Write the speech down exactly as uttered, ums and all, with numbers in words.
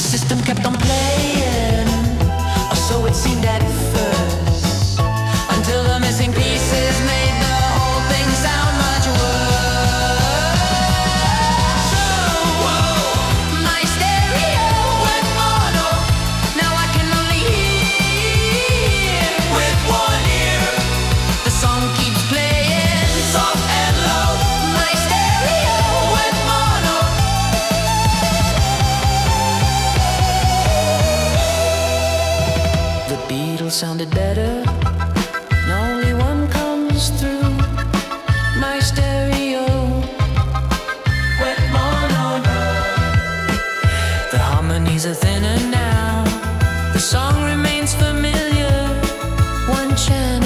system kept on playing, or so it seemed at first, until the missing pieces made the whole thing sound much worse. So, my stereo went mono, now I can only hear with one ear. The song keeps playing soft and low. My stereo went mono. The Beatles sounded better. Only one comes through. My stereo went mono. The harmonies are thinner now. The song remains familiar. One channel.